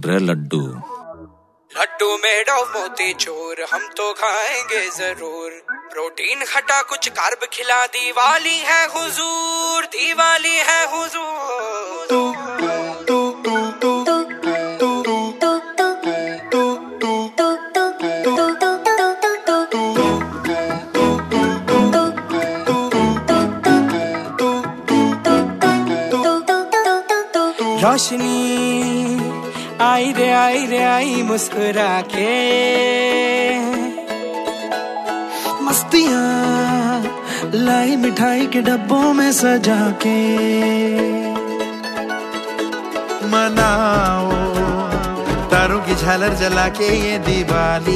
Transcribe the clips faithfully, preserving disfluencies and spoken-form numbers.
रे Laddu. Laddu made of मोती चूर हम तो खाएंगे जरूर। प्रोटीन खटा कुछ कार्ब खिला, दिवाली है हुजूर, दिवाली है हुजूर। तू तू तू तू रोशनी आई रे आई रे आई मुस्कुरा के, मस्तियाँ लाई मिठाई के डब्बों में सजा के। मनाओ तारों की झालर जला के ये दिवाली,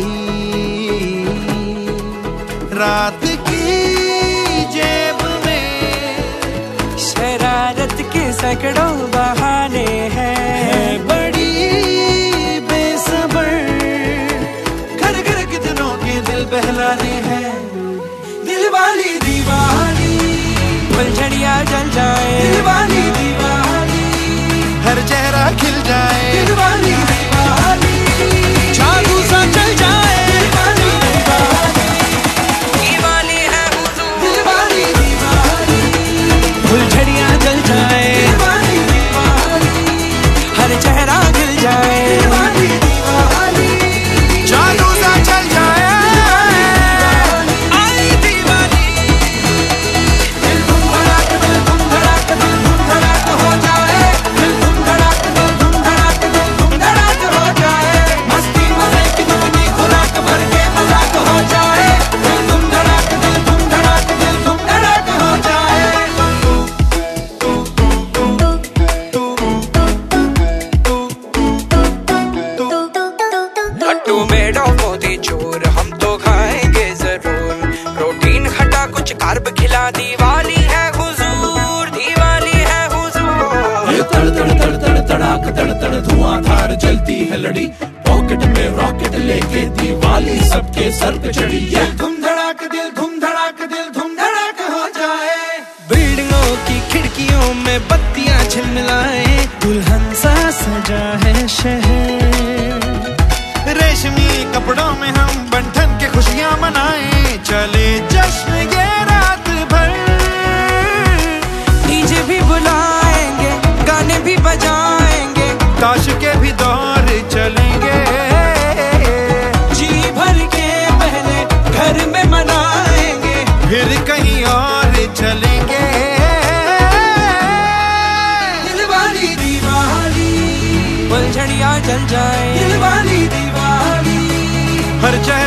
रात की जेब में शरारत के सैकड़ों बहाने हैं। बड़ी बेसबर घर घर के दिनों के दिल बहलाने हैं। दिलवाली दिवाली फुलझड़ियाँ जल जाए, दिलवाली दिवाली हर चेहरा खिल जाए। दिलवाली दिवाली जादू सा चल जाए। दिलवाली दिवाली है हुजूर, दिलवाली दिवाली फुलझड़ियाँ जल जाए, दिलवाली दिवाली हर चेहरा खिल जाए। दिलवाली दिवाली जादू सा चल जाए। आई दिवाली दिल धूम धड़ाक दिल धूम धड़ाक दिल धूम धड़ाक हो जाए। दिल धूम धड़ाक दिल धूम धड़ाक दिल धूम धड़ाक हो जाए। मस्ती मजे की दुगनी खुराक भर के मजाक हो जाए। दिल धूम धड़ाक दिल धूम धड़ाक दिल धूम धड़ाक हो जाए। लड्डू मेड ऑफ मोती चूर हम तो खाएंगे जरूर। प्रोटीन खटा कुछ कार्ब खिला, दिवाली है हुजूर, दिवाली है हुजूर। ये तड़ तड़ तड़ तड़ तड़ाक तड़ तड़ धुआंधार जलती है लड़ी, पॉकेट में रॉकेट लेके दिवाली सबके सर पे चढ़ी। ये धूम धड़ाक दिल धूम धड़ाक दिल धूम धड़ाक हो जाए। बिल्डिंगों की खिड़कियों में बत्तियां झिलमिलाए, दुल्हन सा सजा है शहर। रेशमी कपड़ों में हम बंधन के खुशियां मनाएं। चले जश्न ये रात भर, डीजे भी बुलाएंगे, गाने भी बजाएंगे, ताश के भी दौर चलेंगे। जी भर के पहले घर में मनाएंगे, फिर कहीं और चलेंगे। दिलवाली दिवाली फुलझड़ियाँ जल जाए, दिलवाली दिवाली हर चेहरा